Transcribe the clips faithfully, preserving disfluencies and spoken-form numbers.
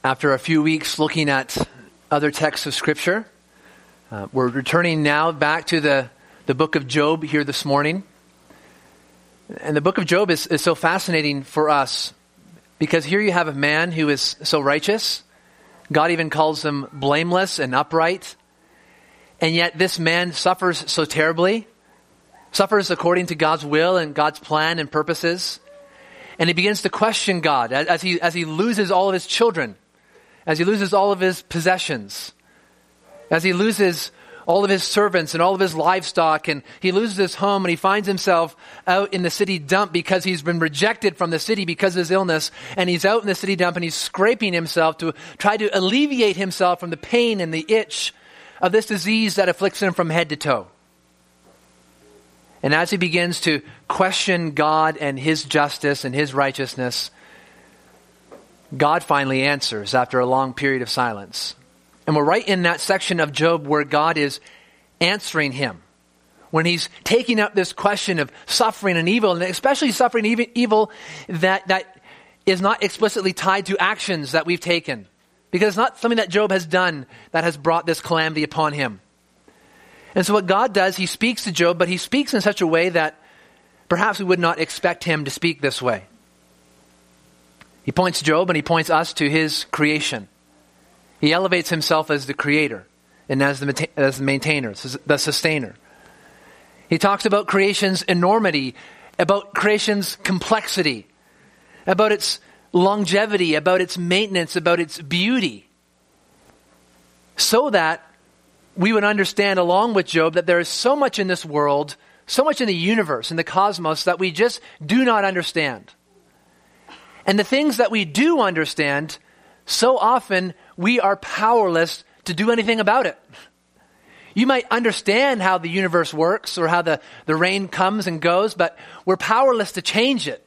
After a few weeks looking at other texts of Scripture, uh, we're returning now back to the, the book of Job here this morning. And the book of Job is, is so fascinating for us because here you have a man who is so righteous. God even calls him blameless and upright. And yet this man suffers so terribly, suffers according to God's will and God's plan and purposes. And he begins to question God as, as he as he loses all of his children, as he loses all of his possessions, as he loses all of his servants and all of his livestock, and he loses his home, and he finds himself out in the city dump because he's been rejected from the city because of his illness, and he's out in the city dump and he's scraping himself to try to alleviate himself from the pain and the itch of this disease that afflicts him from head to toe. And as he begins to question God and his justice and his righteousness, God finally answers after a long period of silence. And we're right in that section of Job where God is answering him. When he's taking up this question of suffering and evil, and especially suffering and evil that, that is not explicitly tied to actions that we've taken. Because it's not something that Job has done that has brought this calamity upon him. And so what God does, he speaks to Job, but he speaks in such a way that perhaps we would not expect him to speak this way. He points Job and he points us to his creation. He elevates himself as the creator and as the, as the maintainer, the sustainer. He talks about creation's enormity, about creation's complexity, about its longevity, about its maintenance, about its beauty, so that we would understand along with Job that there is so much in this world, so much in the universe, in the cosmos, that we just do not understand. And the things that we do understand, so often we are powerless to do anything about it. You might understand how the universe works or how the, the rain comes and goes, but we're powerless to change it.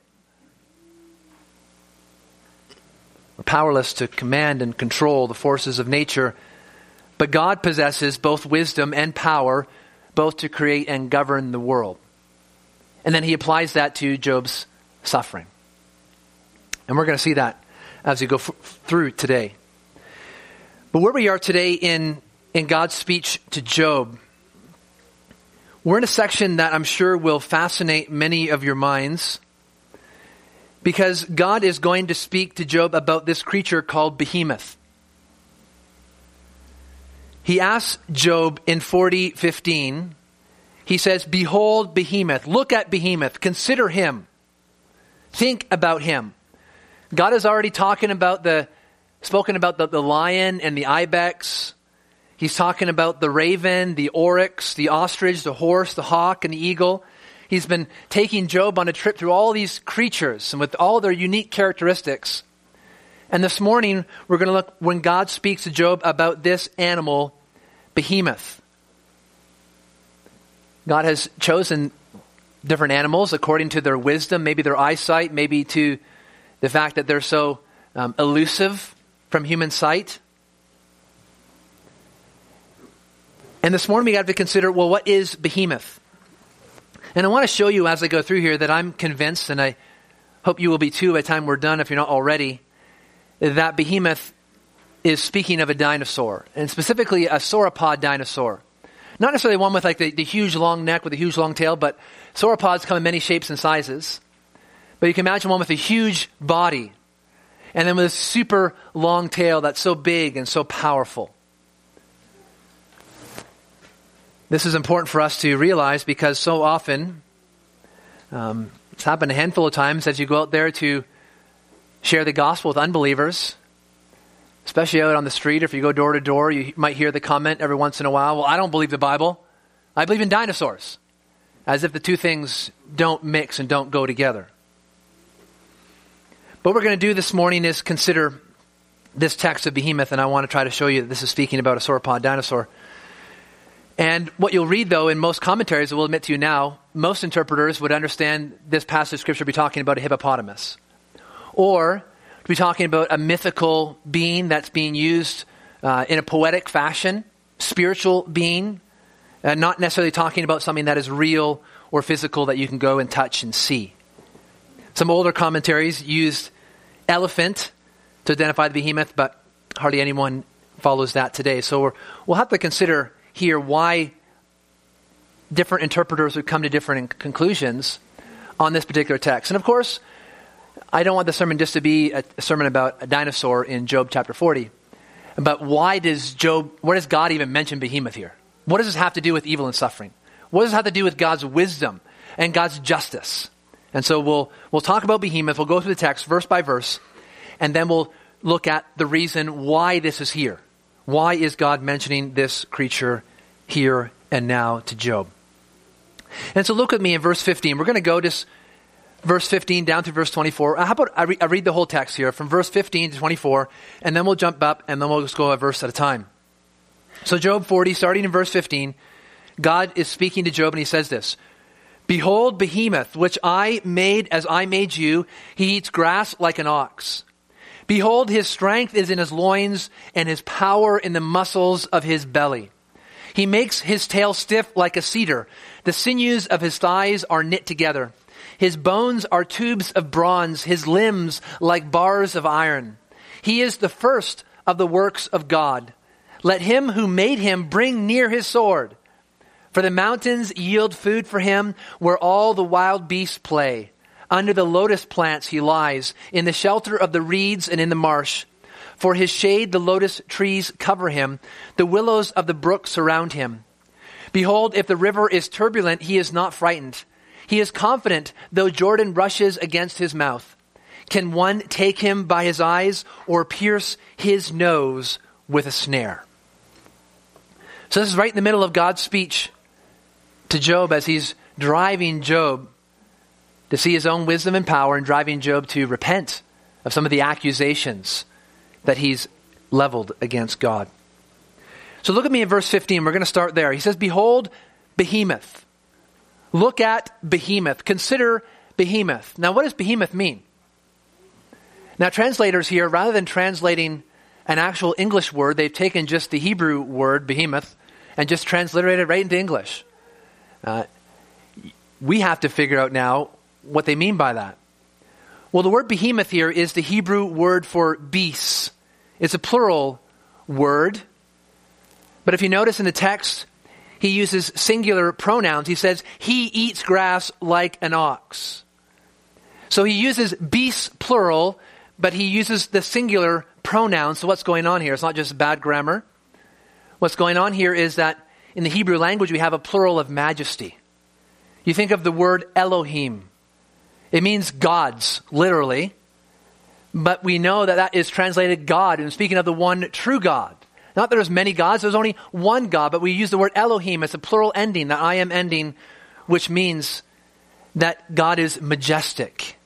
We're powerless to command and control the forces of nature, but God possesses both wisdom and power, both to create and govern the world. And then he applies that to Job's suffering. And we're going to see that as we go f- through today. But where we are today in, in God's speech to Job, we're in a section that I'm sure will fascinate many of your minds, because God is going to speak to Job about this creature called Behemoth. He asks Job in forty fifteen, he says, "Behold Behemoth, look at Behemoth, consider him, think about him." God is already talking about the, spoken about the, the lion and the ibex. He's talking about the raven, the oryx, the ostrich, the horse, the hawk, and the eagle. He's been taking Job on a trip through all these creatures and with all their unique characteristics. And this morning, we're going to look when God speaks to Job about this animal, Behemoth. God has chosen different animals according to their wisdom, maybe their eyesight, maybe to the fact that they're so um, elusive from human sight. And this morning we have to consider, well, what is Behemoth? And I want to show you as I go through here that I'm convinced, and I hope you will be too by the time we're done if you're not already, that Behemoth is speaking of a dinosaur, and specifically a sauropod dinosaur. Not necessarily one with like the, the huge long neck with a huge long tail, but sauropods come in many shapes and sizes. But you can imagine one with a huge body, and then with a super long tail that's so big and so powerful. This is important for us to realize because so often, um, it's happened a handful of times as you go out there to share the gospel with unbelievers, especially out on the street. If you go door to door, you might hear the comment every once in a while, "Well, I don't believe the Bible. I believe in dinosaurs." As if the two things don't mix and don't go together. What we're going to do this morning is consider this text of Behemoth, and I want to try to show you that this is speaking about a sauropod dinosaur. And what you'll read, though, in most commentaries, I will admit to you now, most interpreters would understand this passage of Scripture to be talking about a hippopotamus. Or to be talking about a mythical being that's being used uh, in a poetic fashion, spiritual being, uh, not necessarily talking about something that is real or physical that you can go and touch and see. Some older commentaries used elephant to identify the behemoth, but Hardly anyone follows that today. So we're, we'll have to consider here why different interpreters would come to different conclusions on this particular text. And of course, I don't want the sermon just to be a, a sermon about a dinosaur in Job chapter forty. But why does Job, why does God even mention behemoth here? What does this have to do with evil and suffering? What does this have to do with God's wisdom and God's justice? And so we'll we'll talk about behemoth. We'll go through the text verse by verse, and then we'll look at the reason why this is here. Why is God mentioning this creature here and now to Job? And so look at me in verse fifteen. We're going to go just verse fifteen down to verse twenty-four. How about I, re- I read the whole text here from verse fifteen to twenty-four, and then we'll jump up and then we'll just go a verse at a time. So Job forty, starting in verse fifteen, God is speaking to Job and he says this: "Behold, behemoth, which I made as I made you, he eats grass like an ox. Behold, his strength is in his loins, and his power in the muscles of his belly. He makes his tail stiff like a cedar. The sinews of his thighs are knit together. His bones are tubes of bronze, his limbs like bars of iron. He is the first of the works of God. Let him who made him bring near his sword. For the mountains yield food for him, where all the wild beasts play. Under the lotus plants he lies, in the shelter of the reeds and in the marsh. For his shade the lotus trees cover him, the willows of the brook surround him. Behold, if the river is turbulent, he is not frightened. He is confident, though Jordan rushes against his mouth. Can one take him by his eyes, or pierce his nose with a snare?" So this is right in the middle of God's speech to Job as he's driving Job to see his own wisdom and power, and driving Job to repent of some of the accusations that he's leveled against God. So look at me in verse fifteen. We're going to start there. He says, "Behold, behemoth." Look at behemoth. Consider behemoth. Now, what does behemoth mean? Now, translators here, rather than translating an actual English word, they've taken just the Hebrew word behemoth and just transliterated it right into English. Uh, we have to figure out now what they mean by that. Well, the word behemoth here is the Hebrew word for beasts. It's a plural word. But if you notice in the text, he uses singular pronouns. He says, he eats grass like an ox. So he uses beasts plural, but he uses the singular pronouns. So what's going on here? It's not just bad grammar. What's going on here is that in the Hebrew language, we have a plural of majesty. You think of the word Elohim. It means gods, literally. But we know that that is translated God, and speaking of the one true God. Not that there's many gods, there's only one God, but we use the word Elohim as a plural ending, the I am ending, which means that God is majestic.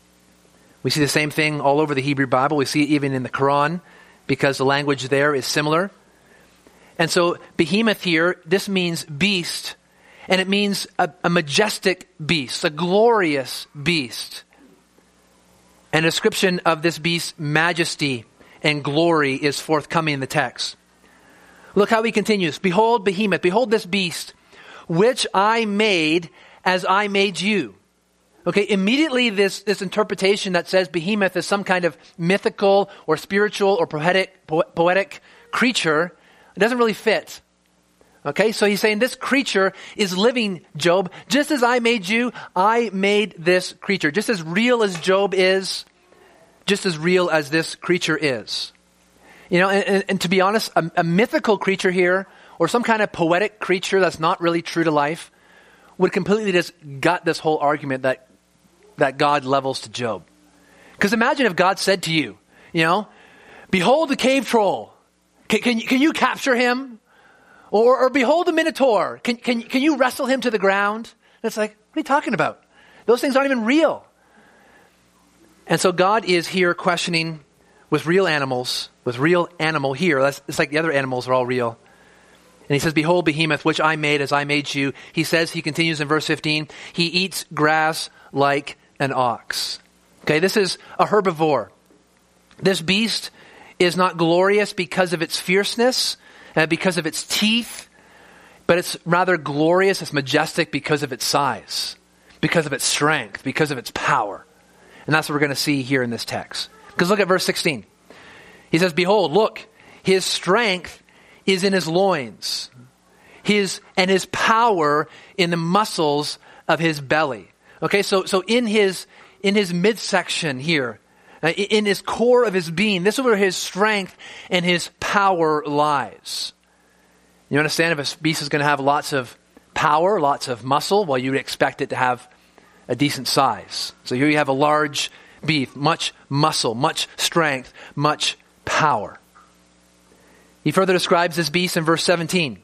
We see the same thing all over the Hebrew Bible. We see it even in the Quran, because the language there is similar. And so behemoth here, this means beast, and it means a, a majestic beast, a glorious beast. And a description of this beast's majesty and glory is forthcoming in the text. Look how he continues. "Behold, behemoth, behold this beast, which I made as I made you." Okay, immediately this, this interpretation that says behemoth is some kind of mythical or spiritual or poetic, po- poetic creature, it doesn't really fit. Okay, so he's saying this creature is living, Job. Just as I made you, I made this creature. Just as real as Job is, just as real as this creature is. You know, and, and, and to be honest, a, a mythical creature here, or some kind of poetic creature that's not really true to life, would completely just gut this whole argument that, that God levels to Job. Because imagine if God said to you, you know, "Behold the cave troll. Can, can, can you capture him? Or, or behold the Minotaur. Can, can, can you wrestle him to the ground?" And it's like, what are you talking about? Those things aren't even real. And so God is here questioning with real animals, with real animal here. That's, it's like the other animals are all real. And he says, "Behold behemoth, which I made as I made you." He says, he continues in verse fifteen, "He eats grass like an ox." Okay, this is a herbivore. This beast is not glorious because of its fierceness, uh, because of its teeth, but it's rather glorious, it's majestic because of its size, because of its strength, because of its power. And that's what we're going to see here in this text. Because look at verse sixteen. He says, behold, look, his strength is in his loins, his and his power in the muscles of his belly. Okay, so so in his in his midsection here, uh, in his core of his being, this is where his strength and his power lies. You understand, if a beast is going to have lots of power, lots of muscle, well, you would expect it to have a decent size. So here you have a large beef, much muscle, much strength, much power. He further describes this beast in verse seventeen.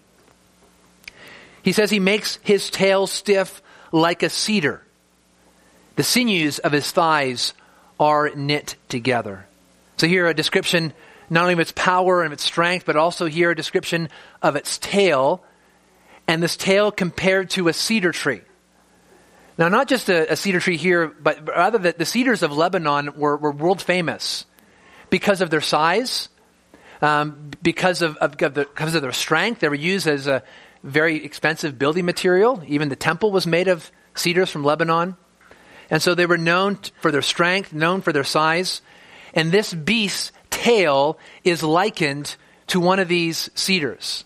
He says he makes his tail stiff like a cedar. The sinews of his thighs are knit together. So here a description not only of its power and its strength, but also here a description of its tail. And this tail compared to a cedar tree. Now, not just a, a cedar tree here, but rather that the cedars of Lebanon were, were world famous because of their size, um, because of, of, of the, because of their strength. They were used as a very expensive building material. Even the temple was made of cedars from Lebanon. And so they were known for their strength, known for their size. And this beast's tail is likened to one of these cedars.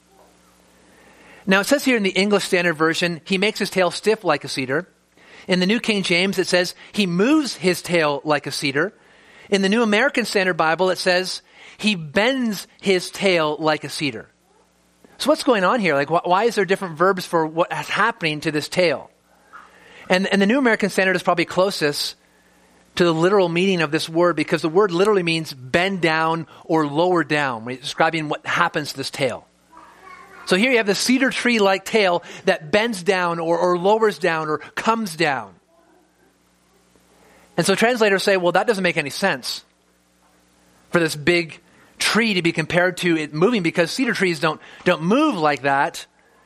Now it says here in the English Standard Version, he makes his tail stiff like a cedar. In the New King James, it says he moves his tail like a cedar. In the New American Standard Bible, it says he bends his tail like a cedar. So what's going on here? Like, wh- why is there different verbs for what is happening to this tail? And, and the New American Standard is probably closest to the literal meaning of this word, because the word literally means bend down or lower down, when it's describing what happens to this tail. So here you have the cedar tree-like tail that bends down or, or lowers down or comes down. And so translators say, well, that doesn't make any sense for this big tree to be compared to it moving, because cedar trees don't, don't move like that.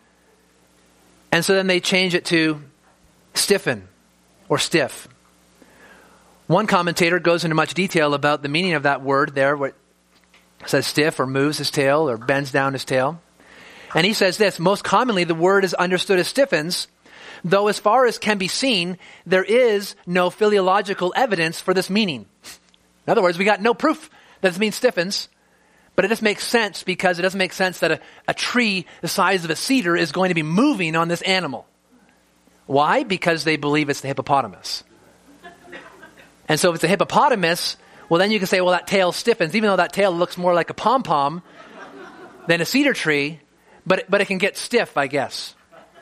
And so then they change it to stiffen or stiff. One commentator goes into much detail about the meaning of that word there, where it says stiff or moves his tail or bends down his tail. And he says this: most commonly the word is understood as stiffens, though as far as can be seen, there is no philological evidence for this meaning. In other words, we got no proof that this means stiffens, but it just makes sense because it doesn't make sense that a, a tree the size of a cedar is going to be moving on this animal. Why? Because they believe it's the hippopotamus. And so if it's a hippopotamus, well then you can say, well, that tail stiffens, even though that tail looks more like a pom-pom than a cedar tree. But it, but it can get stiff, I guess.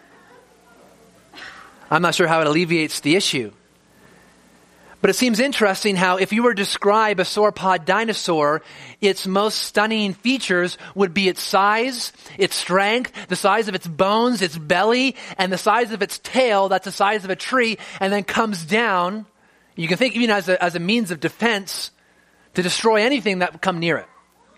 I'm not sure how it alleviates the issue. But it seems interesting how if you were to describe a sauropod dinosaur, its most stunning features would be its size, its strength, the size of its bones, its belly, and the size of its tail, that's the size of a tree, and then comes down. You can think even as a, as a means of defense to destroy anything that would come near it.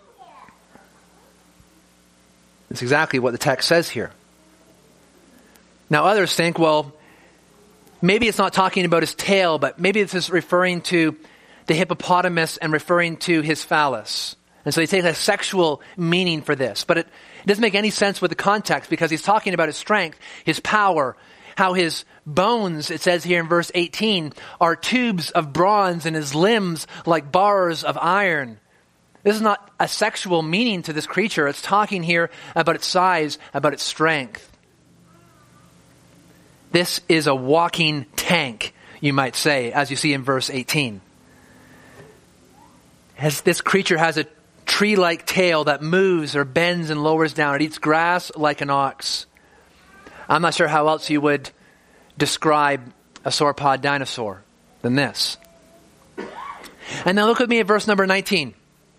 That's exactly what the text says here. Now others think, well, maybe it's not talking about his tail, but maybe this is referring to the hippopotamus and referring to his phallus. And so they take a sexual meaning for this. But it, it doesn't make any sense with the context, because he's talking about his strength, his power, how his bones, it says here in verse eighteen, are tubes of bronze and his limbs like bars of iron. This is not a sexual meaning to this creature. It's talking here about its size, about its strength. This is a walking tank, you might say, as you see in verse eighteen. As this creature has a tree-like tail that moves or bends and lowers down. It eats grass like an ox. I'm not sure how else you would describe a sauropod dinosaur than this. And now look with me at verse number nineteen.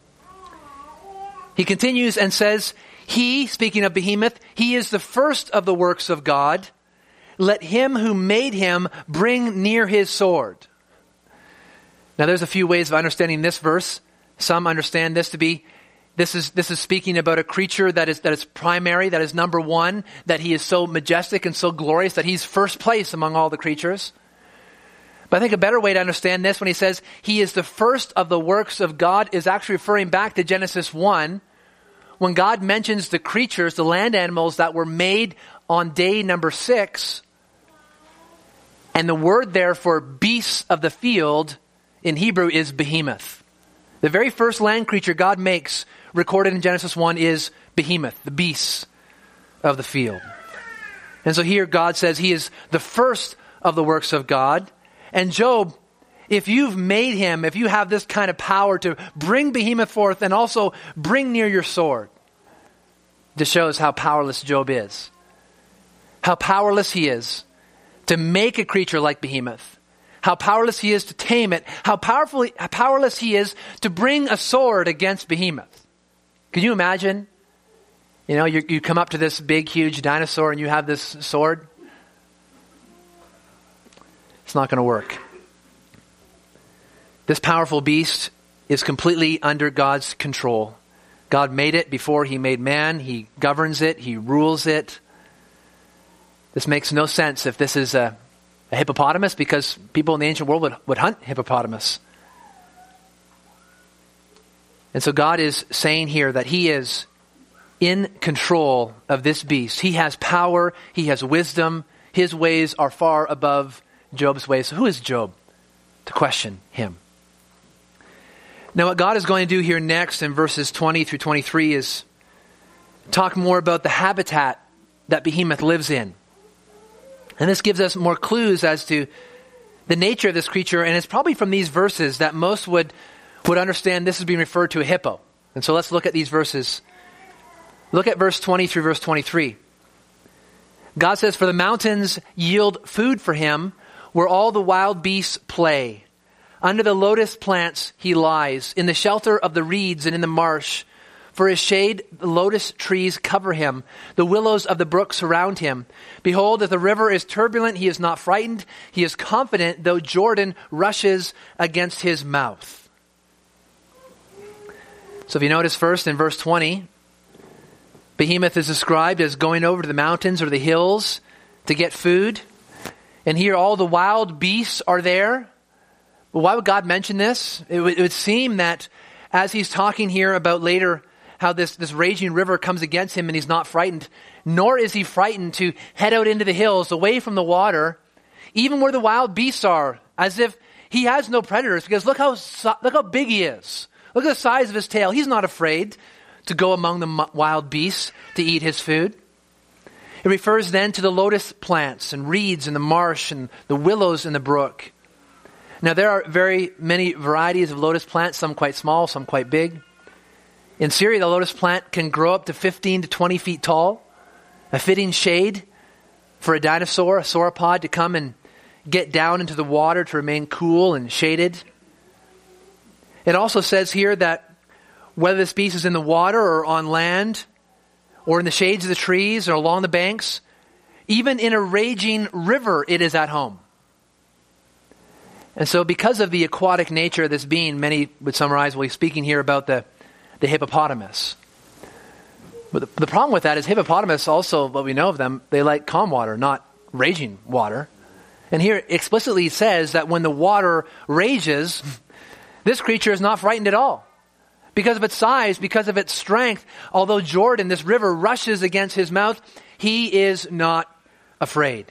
He continues and says, he, speaking of Behemoth, he is the first of the works of God. Let him who made him bring near his sword. Now there's a few ways of understanding this verse. Some understand this to be, this is this is speaking about a creature that is that is primary, that is number one, that he is so majestic and so glorious that he's first place among all the creatures. But I think a better way to understand this, when he says he is the first of the works of God, is actually referring back to Genesis one, when God mentions the creatures, the land animals that were made on day number six. And the word there for beasts of the field in Hebrew is behemoth. The very first land creature God makes, recorded in Genesis one, is Behemoth, the beast of the field. And so here God says he is the first of the works of God. And Job, if you've made him, if you have this kind of power to bring Behemoth forth and also bring near your sword, this shows how powerless Job is. How powerless he is to make a creature like Behemoth. How powerless he is to tame it. How powerful, how powerless he is to bring a sword against Behemoth. Can you imagine? You know, you, you come up to this big, huge dinosaur and you have this sword. It's not going to work. This powerful beast is completely under God's control. God made it before he made man. He governs it. He rules it. This makes no sense if this is a, a hippopotamus, because people in the ancient world would, would hunt hippopotamus. And so God is saying here that he is in control of this beast. He has power. He has wisdom. His ways are far above Job's ways. So who is Job to question him? Now what God is going to do here next in verses twenty through twenty-three is talk more about the habitat that Behemoth lives in. And this gives us more clues as to the nature of this creature. And it's probably from these verses that most would, would understand this is being referred to a hippo. And so let's look at these verses. Look at verse twenty through verse twenty-three. God says, "For the mountains yield food for him, where all the wild beasts play. Under the lotus plants he lies, in the shelter of the reeds and in the marsh. For his shade, the lotus trees cover him. The willows of the brook surround him. Behold, if the river is turbulent, he is not frightened. He is confident, though Jordan rushes against his mouth." So if you notice first in verse twenty, Behemoth is described as going over to the mountains or the hills to get food. And here all the wild beasts are there. Well, why would God mention this? It would, it would seem that as he's talking here about later how this, this raging river comes against him and he's not frightened, nor is he frightened to head out into the hills away from the water, even where the wild beasts are, as if he has no predators, because look how, look how big he is. Look at the size of his tail. He's not afraid to go among the wild beasts to eat his food. It refers then to the lotus plants and reeds in the marsh and the willows in the brook. Now there are very many varieties of lotus plants, some quite small, some quite big. In Syria, the lotus plant can grow up to fifteen to twenty feet tall, a fitting shade for a dinosaur, a sauropod, to come and get down into the water to remain cool and shaded. It also says here that whether this beast is in the water or on land, or in the shades of the trees or along the banks, even in a raging river, it is at home. And so because of the aquatic nature of this being, many would summarize, well, he's speaking here about the, the hippopotamus. But the, the problem with that is hippopotamus also, what we know of them, they like calm water, not raging water. And here explicitly says that when the water rages, this creature is not frightened at all. Because of its size, because of its strength, although Jordan, this river, rushes against his mouth, he is not afraid.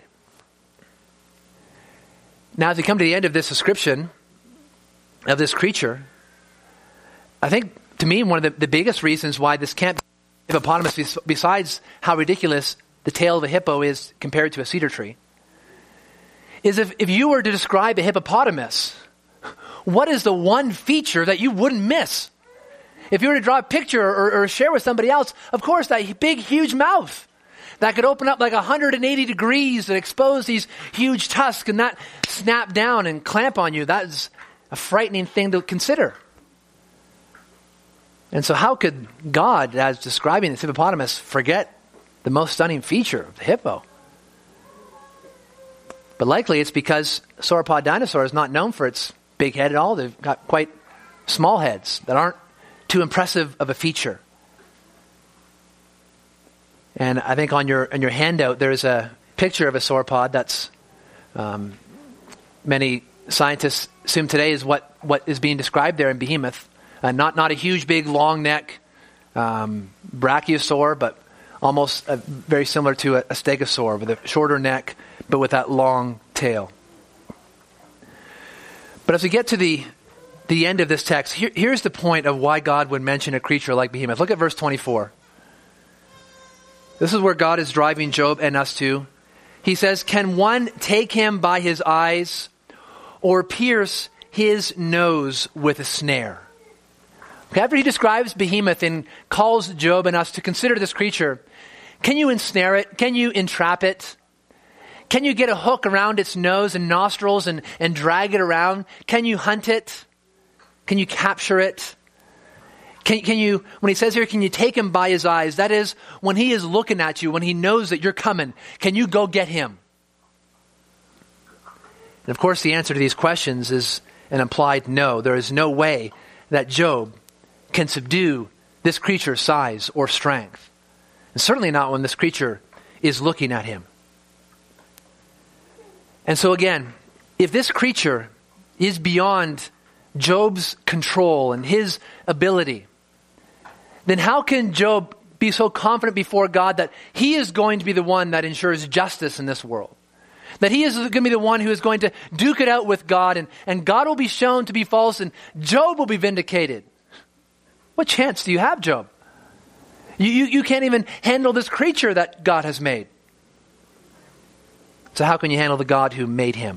Now, as we come to the end of this description of this creature, I think, to me, one of the, the biggest reasons why this can't be a hippopotamus, besides how ridiculous the tail of a hippo is compared to a cedar tree, is if, if you were to describe a hippopotamus, what is the one feature that you wouldn't miss? If you were to draw a picture or, or share with somebody else, of course, that big, huge mouth that could open up like one hundred eighty degrees and expose these huge tusks and not snap down and clamp on you. That is a frightening thing to consider. And so how could God, as describing this hippopotamus, forget the most stunning feature of the hippo? But likely it's because sauropod dinosaur is not known for its big head at all. They've got quite small heads that aren't too impressive of a feature. And I think on your on your handout there's a picture of a sauropod that's um, many scientists assume today is what, what is being described there in Behemoth. Uh, not not a huge, big, long neck um, brachiosaur, but almost uh, very similar to a, a stegosaur with a shorter neck, but with that long tail. But as we get to the the end of this text, here, here's the point of why God would mention a creature like behemoth. Look at verse twenty-four. This is where God is driving Job and us to. He says, can one take him by his eyes or pierce his nose with a snare? Okay, after he describes behemoth and calls Job and us to consider this creature, can you ensnare it? Can you entrap it? Can you get a hook around its nose and nostrils and, and drag it around? Can you hunt it? Can you capture it? Can, can you, when he says here, can you take him by his eyes? That is, when he is looking at you, when he knows that you're coming, can you go get him? And of course, the answer to these questions is an implied no. There is no way that Job can subdue this creature's size or strength. And certainly not when this creature is looking at him. And so again, if this creature is beyond Job's control and his ability, then how can Job be so confident before God that he is going to be the one that ensures justice in this world? That he is going to be the one who is going to duke it out with God, and, and God will be shown to be false and Job will be vindicated. What chance do you have, Job? You, you, you can't even handle this creature that God has made. So how can you handle the God who made him?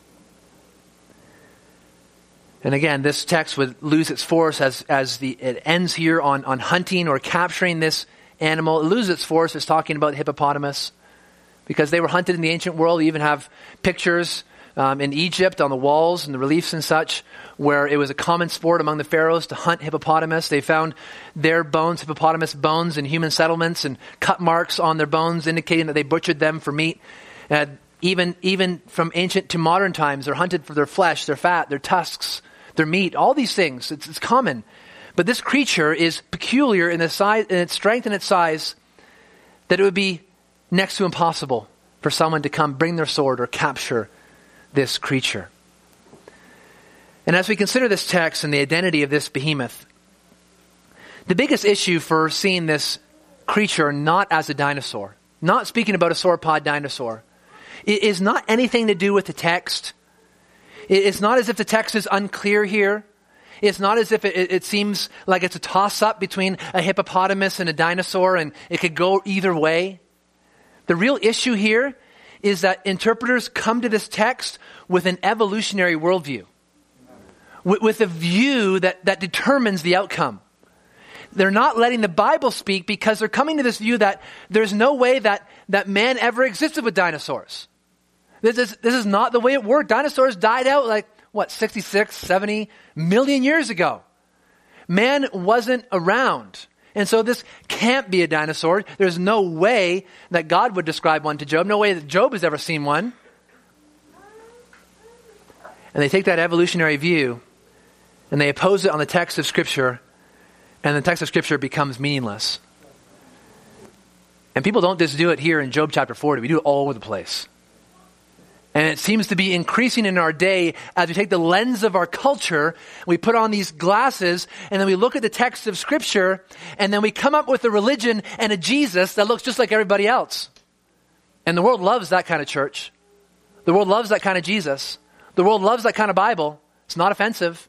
And again, this text would lose its force as, as the, it ends here on, on hunting or capturing this animal. It loses its force as talking about the hippopotamus, because they were hunted in the ancient world. You even have pictures um, in Egypt on the walls and the reliefs and such, where it was a common sport among the pharaohs to hunt hippopotamus. They found their bones, hippopotamus bones, in human settlements, and cut marks on their bones indicating that they butchered them for meat. Uh, even, even from ancient to modern times, they're hunted for their flesh, their fat, their tusks, their meat, all these things. It's, it's common. But this creature is peculiar in, the size, in its strength and its size, that it would be next to impossible for someone to come bring their sword or capture this creature. And as we consider this text and the identity of this behemoth, the biggest issue for seeing this creature not as a dinosaur, not speaking about a sauropod dinosaur, it is not anything to do with the text. It's not as if the text is unclear here. It's not as if it, it seems like it's a toss-up between a hippopotamus and a dinosaur and it could go either way. The real issue here is that interpreters come to this text with an evolutionary worldview, with, with a view that, that determines the outcome. They're not letting the Bible speak because they're coming to this view that there's no way that, that man ever existed with dinosaurs. This is, this is not the way it worked. Dinosaurs died out like, what, sixty-six, seventy million years ago. Man wasn't around. And so this can't be a dinosaur. There's no way that God would describe one to Job. No way that Job has ever seen one. And they take that evolutionary view and they oppose it on the text of Scripture, and the text of Scripture becomes meaningless. And people don't just do it here in Job chapter forty. We do it all over the place. And it seems to be increasing in our day as we take the lens of our culture, we put on these glasses, and then we look at the text of Scripture, and then we come up with a religion and a Jesus that looks just like everybody else. And the world loves that kind of church. The world loves that kind of Jesus. The world loves that kind of Bible. It's not offensive.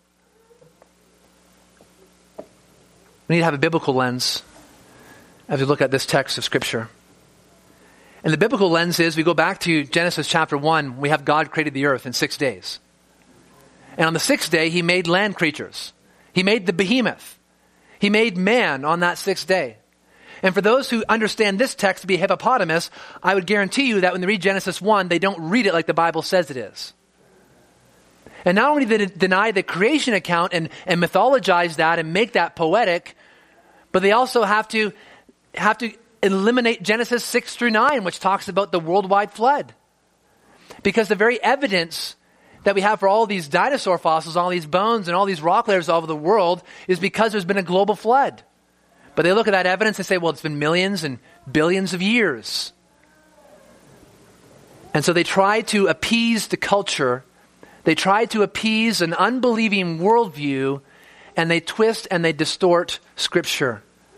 We need to have a biblical lens as we look at this text of Scripture. And the biblical lens is, we go back to Genesis chapter one, we have God created the earth in six days. And on the sixth day, he made land creatures. He made the behemoth. He made man on that sixth day. And for those who understand this text to be a hippopotamus, I would guarantee you that when they read Genesis one, they don't read it like the Bible says it is. And not only did they deny the creation account and, and mythologize that and make that poetic, but they also have to have to eliminate Genesis six through nine, which talks about the worldwide flood. Because the very evidence that we have for all these dinosaur fossils, all these bones and all these rock layers all over the world is because there's been a global flood. But they look at that evidence and say, well, it's been millions and billions of years. And so they try to appease the culture. They try to appease an unbelieving worldview, and they twist and they distort Scripture.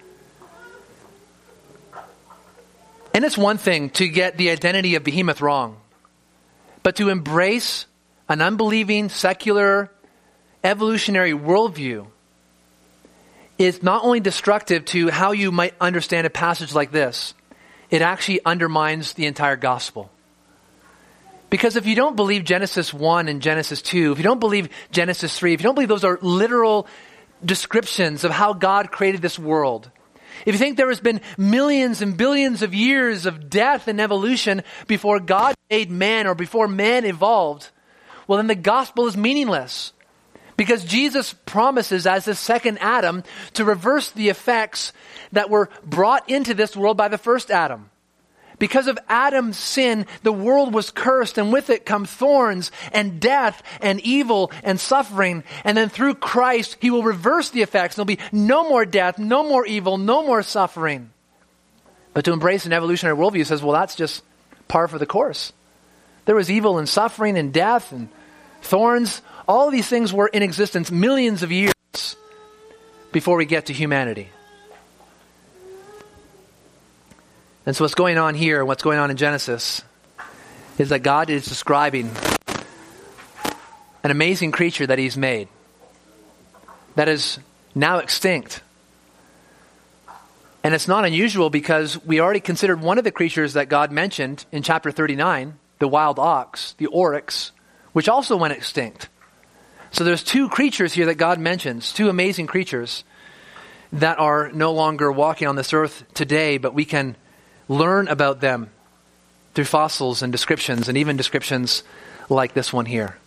And it's one thing to get the identity of behemoth wrong, but to embrace an unbelieving, secular, evolutionary worldview is not only destructive to how you might understand a passage like this, it actually undermines the entire gospel. Because if you don't believe Genesis one and Genesis two, if you don't believe Genesis three, if you don't believe those are literal descriptions of how God created this world, if you think there has been millions and billions of years of death and evolution before God made man or before man evolved, well, then the gospel is meaningless. Because Jesus promises as the second Adam to reverse the effects that were brought into this world by the first Adam. Because of Adam's sin, the world was cursed, and with it come thorns and death and evil and suffering. And then through Christ, he will reverse the effects. There'll be no more death, no more evil, no more suffering. But to embrace an evolutionary worldview says, well, that's just par for the course. There was evil and suffering and death and thorns. All of these things were in existence millions of years before we get to humanity. And so what's going on here, what's going on in Genesis, is that God is describing an amazing creature that he's made that is now extinct. And it's not unusual because we already considered one of the creatures that God mentioned in chapter thirty-nine, the wild ox, the oryx, which also went extinct. So there's two creatures here that God mentions, two amazing creatures that are no longer walking on this earth today, but we can learn about them through fossils and descriptions, and even descriptions like this one here.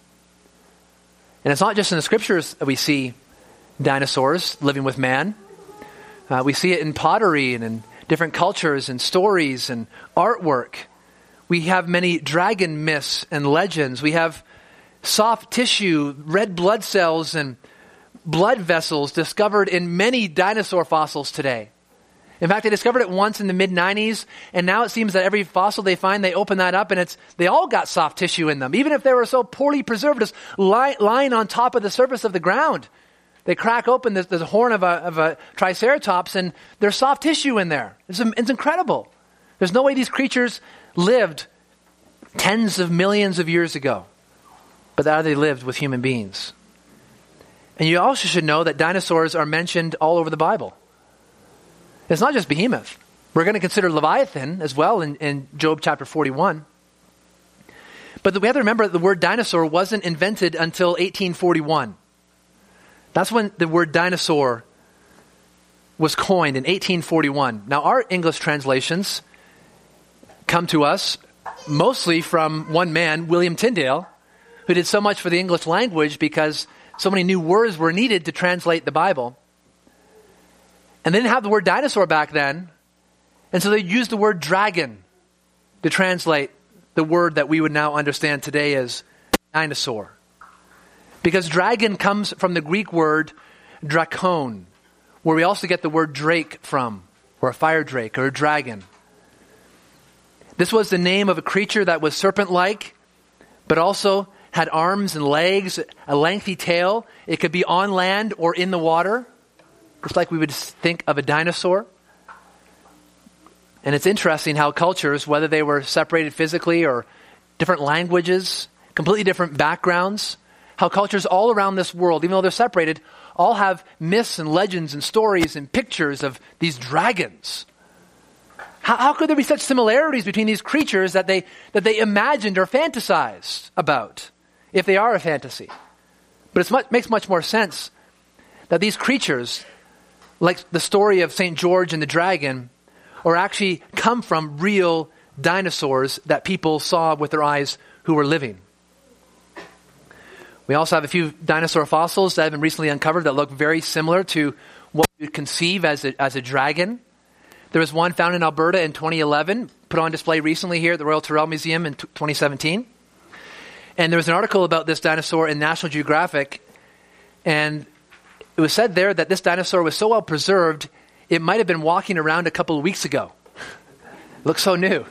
And it's not just in the scriptures that we see dinosaurs living with man. Uh, we see it in pottery and in different cultures and stories and artwork. We have many dragon myths and legends. We have soft tissue, red blood cells, and blood vessels discovered in many dinosaur fossils today. In fact, they discovered it once in the mid nineties, and now it seems that every fossil they find, they open that up, and it's they all got soft tissue in them. Even if they were so poorly preserved, just lie, lying on top of the surface of the ground. They crack open the, the horn of a, of a triceratops, and there's soft tissue in there. It's, it's incredible. There's no way these creatures lived tens of millions of years ago, but that they lived with human beings. And you also should know that dinosaurs are mentioned all over the Bible. It's not just Behemoth. We're going to consider Leviathan as well in, in Job chapter forty-one. But we have to remember that the word dinosaur wasn't invented until eighteen forty-one. That's when the word dinosaur was coined, in eighteen forty-one. Now, our English translations come to us mostly from one man, William Tyndale, who did so much for the English language because so many new words were needed to translate the Bible. And they didn't have the word dinosaur back then. And so they used the word dragon to translate the word that we would now understand today as dinosaur. Because dragon comes from the Greek word drakon, where we also get the word drake from, or a fire drake, or a dragon. This was the name of a creature that was serpent-like, but also had arms and legs, a lengthy tail. It could be on land or in the water, just like we would think of a dinosaur. And it's interesting how cultures, whether they were separated physically or different languages, completely different backgrounds, how cultures all around this world, even though they're separated, all have myths and legends and stories and pictures of these dragons. How, how could there be such similarities between these creatures that they that they imagined or fantasized about, if they are a fantasy? But it makes much more sense that these creatures, like the story of Saint George and the dragon, or actually come from real dinosaurs that people saw with their eyes who were living. We also have a few dinosaur fossils that have been recently uncovered that look very similar to what we would conceive as a, as a dragon. There was one found in Alberta in twenty eleven, put on display recently here at the Royal Tyrrell Museum in twenty seventeen. And there was an article about this dinosaur in National Geographic, and it was said there that this dinosaur was so well preserved, it might have been walking around a couple of weeks ago. It looks so new.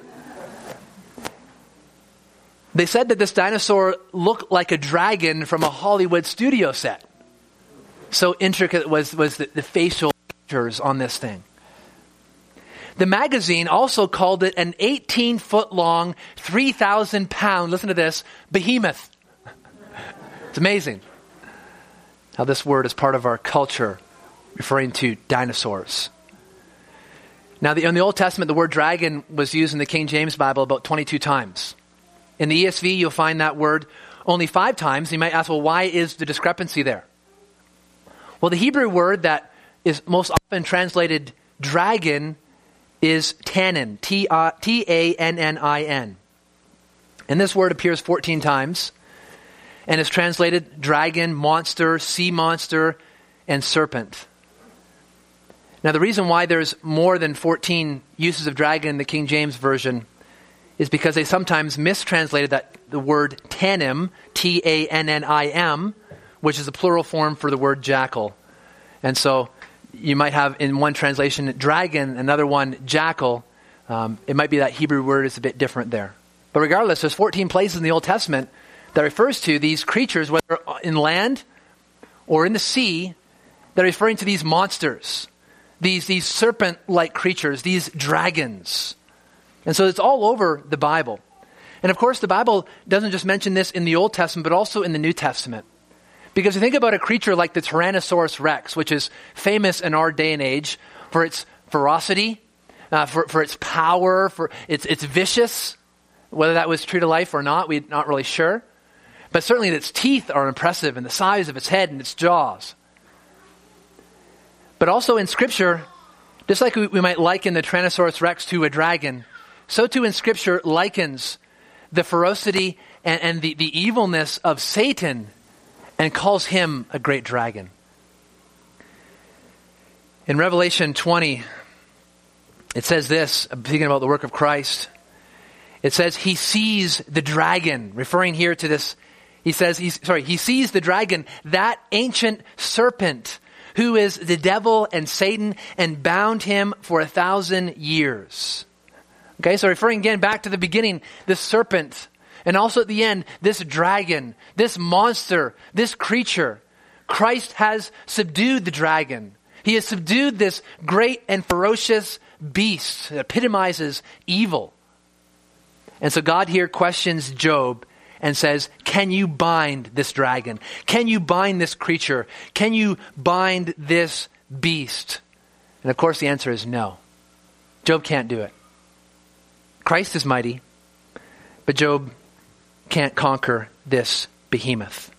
They said that this dinosaur looked like a dragon from a Hollywood studio set. So intricate was, was the, the facial features on this thing. The magazine also called it an eighteen-foot long, three thousand pound, listen to this, behemoth. It's amazing. how this word is part of our culture, referring to dinosaurs. Now, the, in the Old Testament, the word dragon was used in the King James Bible about twenty-two times. In the E S V, you'll find that word only five times. You might ask, well, why is the discrepancy there? Well, the Hebrew word that is most often translated dragon is tannin, T A N N I N. And this word appears fourteen times and is translated dragon, monster, sea monster, and serpent. Now, the reason why there's more than fourteen uses of dragon in the King James Version is because they sometimes mistranslated that the word tannim, T A N N I M, which is a plural form for the word jackal. And so you might have in one translation dragon, another one jackal. Um, it might be that Hebrew word is a bit different there. But regardless, there's fourteen places in the Old Testament that refers to these creatures, whether in land or in the sea, that are referring to these monsters, these, these serpent-like creatures, these dragons. And so it's all over the Bible. And of course, the Bible doesn't just mention this in the Old Testament, but also in the New Testament. Because you think about a creature like the Tyrannosaurus Rex, which is famous in our day and age for its ferocity, uh, for, for its power, for its, its vicious, whether that was true to life or not, we're not really sure. But certainly its teeth are impressive and the size of its head and its jaws. But also in Scripture, just like we, we might liken the Tyrannosaurus Rex to a dragon, so too in Scripture likens the ferocity and, and the, the evilness of Satan and calls him a great dragon. In Revelation twenty, it says this, speaking about the work of Christ. It says he sees the dragon, referring here to this. He says, he's, sorry, he sees the dragon, that ancient serpent, who is the devil and Satan, and bound him for a thousand years. Okay, so referring again back to the beginning, this serpent, and also at the end, this dragon, this monster, this creature. Christ has subdued the dragon. He has subdued this great and ferocious beast that epitomizes evil. And so God here questions Job and says, can you bind this dragon? Can you bind this creature? Can you bind this beast? And of course the answer is no. Job can't do it. Christ is mighty, but Job can't conquer this behemoth.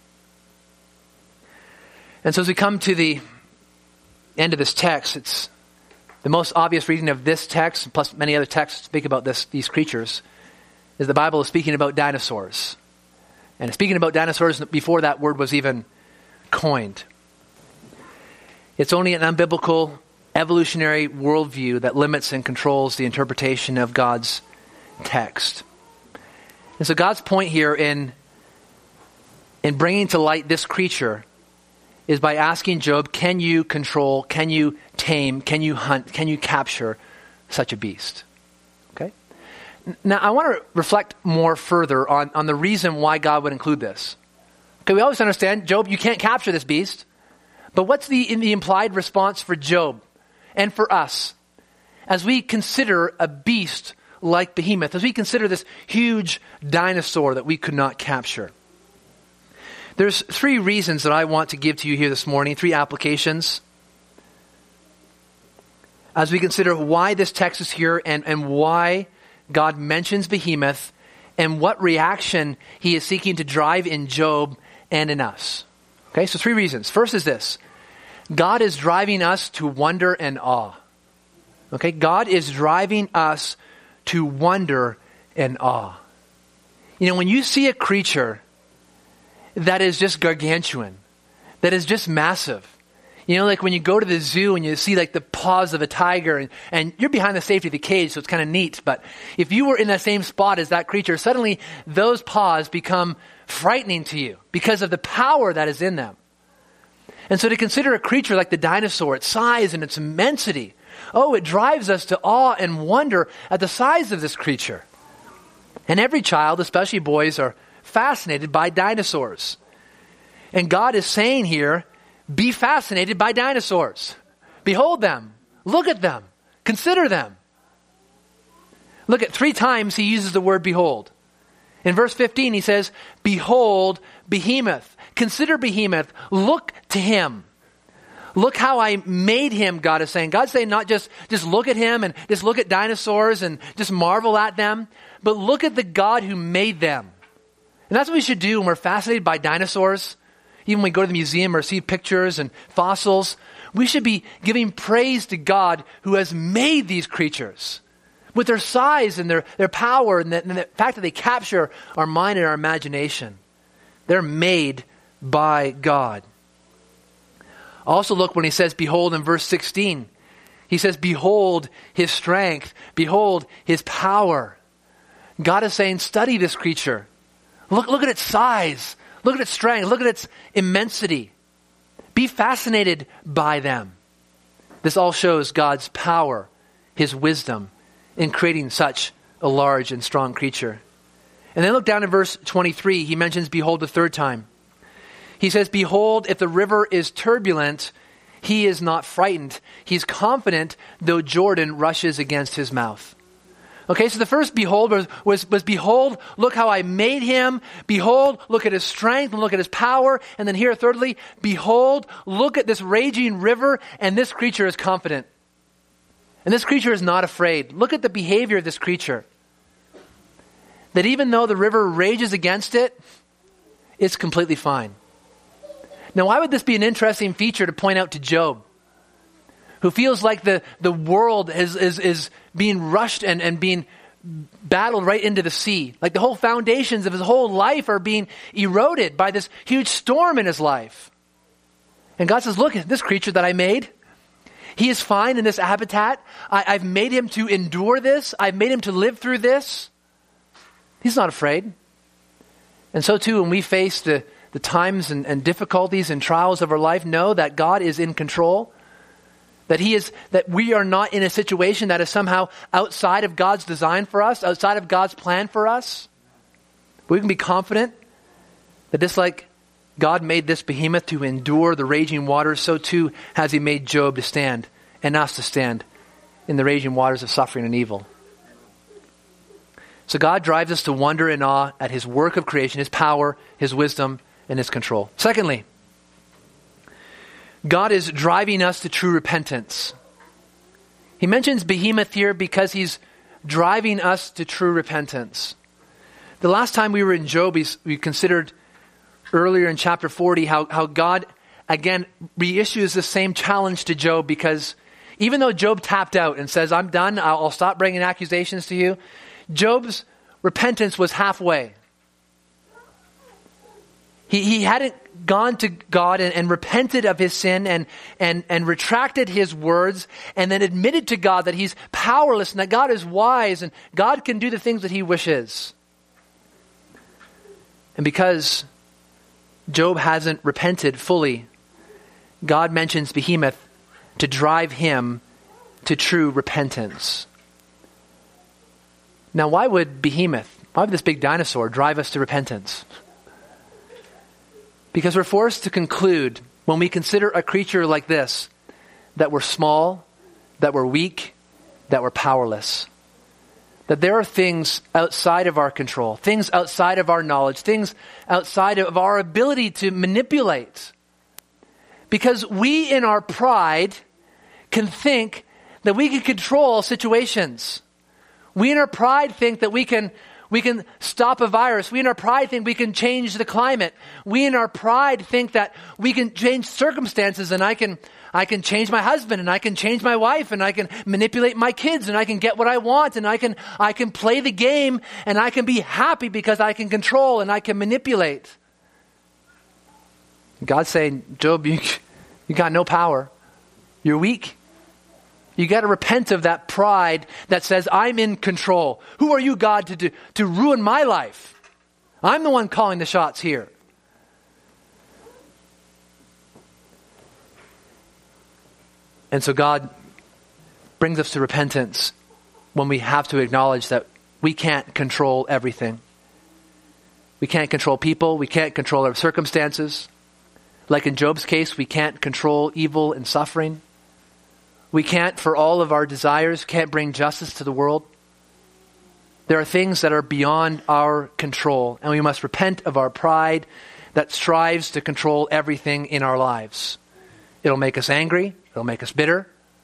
And so as we come to the end of this text, it's the most obvious reading of this text, plus many other texts speak about this, these creatures, is the Bible is speaking about dinosaurs. And speaking about dinosaurs before that word was even coined. It's only an unbiblical evolutionary worldview that limits and controls the interpretation of God's text. And so God's point here in, in bringing to light this creature is by asking Job, can you control, can you tame, can you hunt, can you capture such a beast? Okay? Now, I want to reflect more further on, on the reason why God would include this. Okay, we always understand, Job, you can't capture this beast. But what's the, in the implied response for Job and for us as we consider a beast like Behemoth, as we consider this huge dinosaur that we could not capture? There's three reasons that I want to give to you here this morning, three applications, as we consider why this text is here and, and why God mentions Behemoth and what reaction he is seeking to drive in Job and in us. Okay, so three reasons. First is this. God is driving us to wonder and awe. Okay, God is driving us to wonder and awe. You know, when you see a creature that is just gargantuan, that is just massive, you know, like when you go to the zoo and you see like the paws of a tiger and, and you're behind the safety of the cage, so it's kind of neat. But if you were in that same spot as that creature, suddenly those paws become frightening to you because of the power that is in them. And so to consider a creature like the dinosaur, its size and its immensity, oh, it drives us to awe and wonder at the size of this creature. And every child, especially boys, are fascinated by dinosaurs. And God is saying here, be fascinated by dinosaurs. Behold them. Look at them. Consider them. Look at three times he uses the word behold. In verse fifteen, he says, behold, Behemoth. Consider Behemoth. Look to him. Look how I made him, God is saying. God's saying not just, just look at him and just look at dinosaurs and just marvel at them, but look at the God who made them. And that's what we should do when we're fascinated by dinosaurs. Even when we go to the museum or see pictures and fossils, we should be giving praise to God who has made these creatures with their size and their, their power and the, and the fact that they capture our mind and our imagination. They're made by God. Also look when he says, behold, in verse sixteen. He says, behold his strength. Behold his power. God is saying, study this creature. Look, look at its size. Look at its strength. Look at its immensity. Be fascinated by them. This all shows God's power, his wisdom in creating such a large and strong creature. And then look down in verse twenty-three. He mentions behold the third time. He says, behold, if the river is turbulent, he is not frightened. He's confident, though Jordan rushes against his mouth. Okay, so the first behold was, was, was behold, look how I made him. Behold, look at his strength and look at his power. And then here, thirdly, behold, look at this raging river, and this creature is confident. And this creature is not afraid. Look at the behavior of this creature. That even though the river rages against it, it's completely fine. Now, why would this be an interesting feature to point out to Job, who feels like the, the world is, is, is being rushed and, and being battled right into the sea? Like the whole foundations of his whole life are being eroded by this huge storm in his life. And God says, look, this creature that I made, he is fine in this habitat. I, I've made him to endure this. I've made him to live through this. He's not afraid. And so too, when we face the the times and, and difficulties and trials of our life, know that God is in control, that he is, that we are not in a situation that is somehow outside of God's design for us, outside of God's plan for us. We can be confident that just like God made this behemoth to endure the raging waters, so too has he made Job to stand and us to stand in the raging waters of suffering and evil. So God drives us to wonder and awe at his work of creation, his power, his wisdom, and his control. Secondly, God is driving us to true repentance. He mentions behemoth here because he's driving us to true repentance. The last time we were in Job, we considered earlier in chapter forty how, how God again reissues the same challenge to Job, because even though Job tapped out and says, I'm done, I'll, I'll stop bringing accusations to you, Job's repentance was halfway. He, he hadn't gone to God and, and repented of his sin and, and, and retracted his words and then admitted to God that he's powerless and that God is wise and God can do the things that he wishes. And because Job hasn't repented fully, God mentions Behemoth to drive him to true repentance. Now, why would Behemoth, why would this big dinosaur drive us to repentance? Because we're forced to conclude when we consider a creature like this, that we're small, that we're weak, that we're powerless. That there are things outside of our control, things outside of our knowledge, things outside of our ability to manipulate. Because we in our pride can think that we can control situations. We in our pride think that we can We can stop a virus. We in our pride think we can change the climate. We in our pride think that we can change circumstances, and I can I can change my husband, and I can change my wife, and I can manipulate my kids, and I can get what I want, and I can I can play the game, and I can be happy because I can control and I can manipulate. God's saying, Job, you, you got no power. You're weak. You got to repent of that pride that says, I'm in control. Who are you, God, to do, to ruin my life? I'm the one calling the shots here. And so God brings us to repentance when we have to acknowledge that we can't control everything. We can't control people. We can't control our circumstances. Like in Job's case, we can't control evil and suffering. We can't, for all of our desires, can't bring justice to the world. There are things that are beyond our control, and we must repent of our pride that strives to control everything in our lives. It'll make us angry. It'll make us bitter.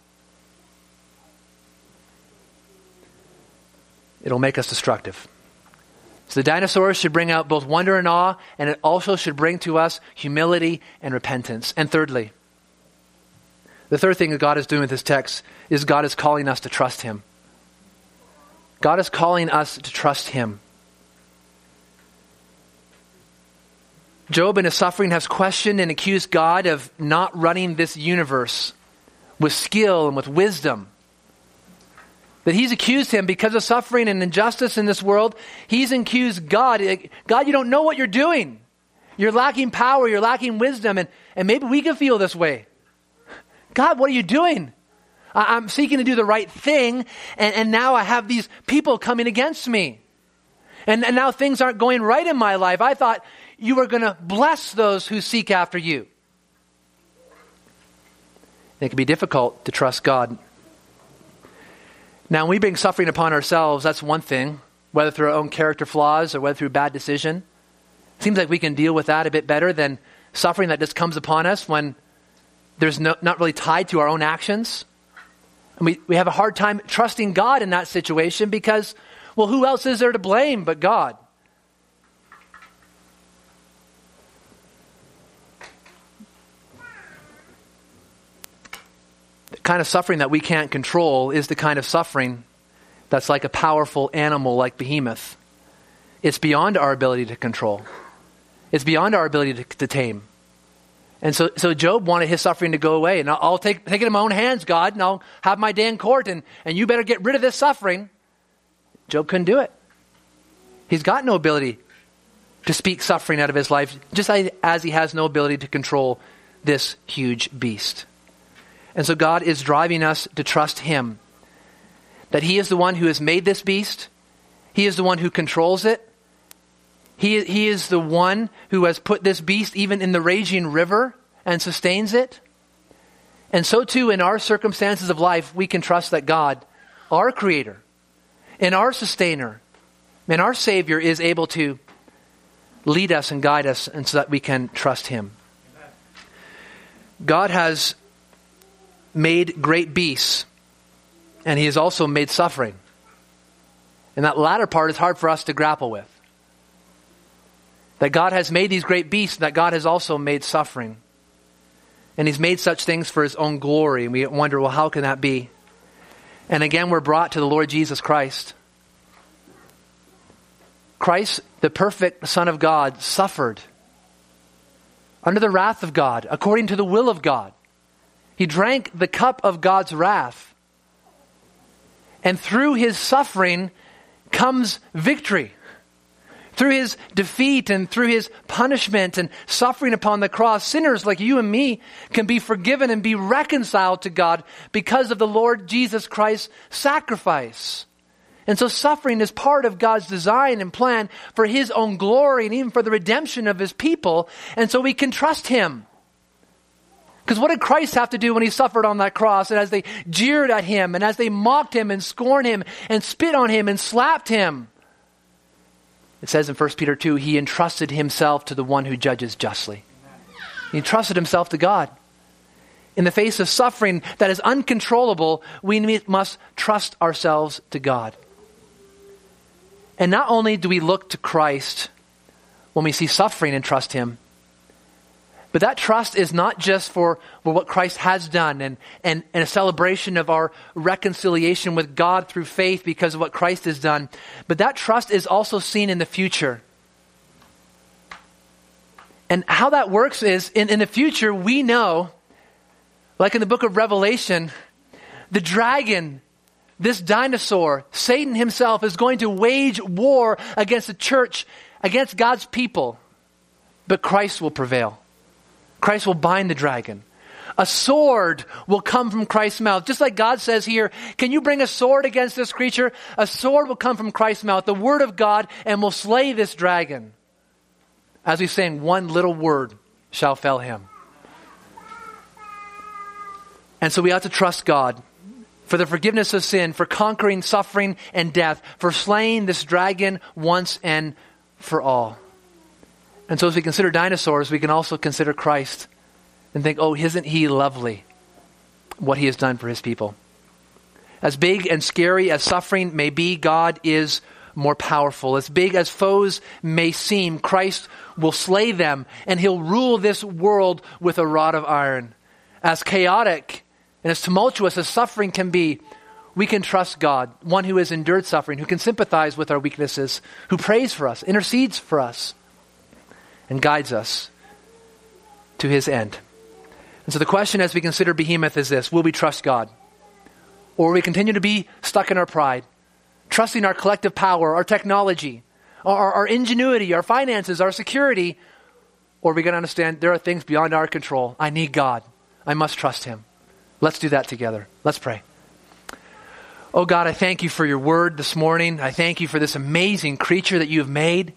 It'll make us destructive. So the dinosaurs should bring out both wonder and awe, and it also should bring to us humility and repentance. And thirdly, the third thing that God is doing with this text is God is calling us to trust Him. God is calling us to trust Him. Job in his suffering has questioned and accused God of not running this universe with skill and with wisdom. That he's accused him because of suffering and injustice in this world. He's accused God. God, you don't know what you're doing. You're lacking power. You're lacking wisdom. And, and maybe we can feel this way. God, what are you doing? I, I'm seeking to do the right thing. And, and now I have these people coming against me. And, and now things aren't going right in my life. I thought you were going to bless those who seek after you. It can be difficult to trust God. Now, when we bring suffering upon ourselves, that's one thing, whether through our own character flaws or whether through bad decision. It seems like we can deal with that a bit better than suffering that just comes upon us when there's no, not really tied to our own actions. And we, we have a hard time trusting God in that situation because, well, who else is there to blame but God? The kind of suffering that we can't control is the kind of suffering that's like a powerful animal like Behemoth. It's beyond our ability to control. It's beyond our ability to, to tame. And so, so Job wanted his suffering to go away. And I'll, I'll take, take it in my own hands, God, and I'll have my day in court, and, and you better get rid of this suffering. Job couldn't do it. He's got no ability to speak suffering out of his life, just as he has no ability to control this huge beast. And so God is driving us to trust Him. That He is the one who has made this beast. He is the one who controls it. He, he is the one who has put this beast even in the raging river and sustains it. And so too in our circumstances of life, we can trust that God, our Creator, and our Sustainer, and our Savior is able to lead us and guide us, and so that we can trust Him. God has made great beasts, and He has also made suffering. And that latter part is hard for us to grapple with. That God has made these great beasts, that God has also made suffering. And He's made such things for His own glory. And we wonder, well, how can that be? And again, we're brought to the Lord Jesus Christ. Christ, the perfect Son of God, suffered under the wrath of God, according to the will of God. He drank the cup of God's wrath. And through His suffering comes victory. Through His defeat and through His punishment and suffering upon the cross, sinners like you and me can be forgiven and be reconciled to God because of the Lord Jesus Christ's sacrifice. And so suffering is part of God's design and plan for His own glory and even for the redemption of His people. And so we can trust Him. Because what did Christ have to do when He suffered on that cross? And as they jeered at Him, and as they mocked Him and scorned Him and spit on Him and slapped Him, it says in First Peter two, He entrusted Himself to the one who judges justly. He entrusted Himself to God. In the face of suffering that is uncontrollable, we must trust ourselves to God. And not only do we look to Christ when we see suffering and trust Him, but that trust is not just for, for what Christ has done and, and, and a celebration of our reconciliation with God through faith because of what Christ has done. But that trust is also seen in the future. And how that works is in, in the future, we know, like in the book of Revelation, the dragon, this dinosaur, Satan himself, is going to wage war against the church, against God's people. But Christ will prevail. Christ will bind the dragon. A sword will come from Christ's mouth. Just like God says here, can you bring a sword against this creature? A sword will come from Christ's mouth, the word of God, and will slay this dragon. As he's saying, one little word shall fell him. And so we have to trust God for the forgiveness of sin, for conquering suffering and death, for slaying this dragon once and for all. And so as we consider dinosaurs, we can also consider Christ and think, oh, isn't he lovely, what he has done for his people. As big and scary as suffering may be, God is more powerful. As big as foes may seem, Christ will slay them, and he'll rule this world with a rod of iron. As chaotic and as tumultuous as suffering can be, we can trust God, one who has endured suffering, who can sympathize with our weaknesses, who prays for us, intercedes for us, and guides us to his end. And so the question as we consider Behemoth is this: will we trust God? Or will we continue to be stuck in our pride, trusting our collective power, our technology, our, our ingenuity, our finances, our security? Or are we going to understand there are things beyond our control? I need God. I must trust him. Let's do that together. Let's pray. Oh God, I thank you for your word this morning. I thank you for this amazing creature that you have made.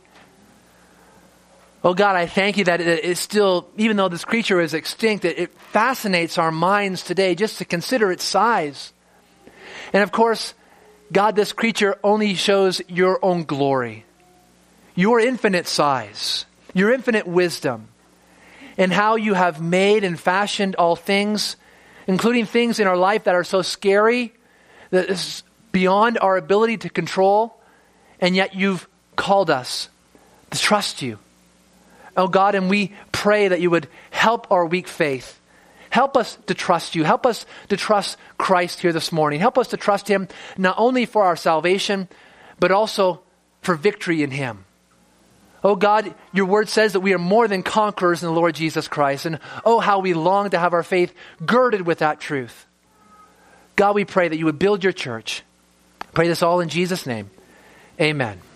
Oh God, I thank you that it is still, even though this creature is extinct, it, it fascinates our minds today just to consider its size. And of course, God, this creature only shows your own glory, your infinite size, your infinite wisdom, and how you have made and fashioned all things, including things in our life that are so scary, that is beyond our ability to control, and yet you've called us to trust you. Oh God, and we pray that you would help our weak faith. Help us to trust you. Help us to trust Christ here this morning. Help us to trust him not only for our salvation, but also for victory in him. Oh God, your word says that we are more than conquerors in the Lord Jesus Christ. And oh, how we long to have our faith girded with that truth. God, we pray that you would build your church. Pray this all in Jesus' name. Amen.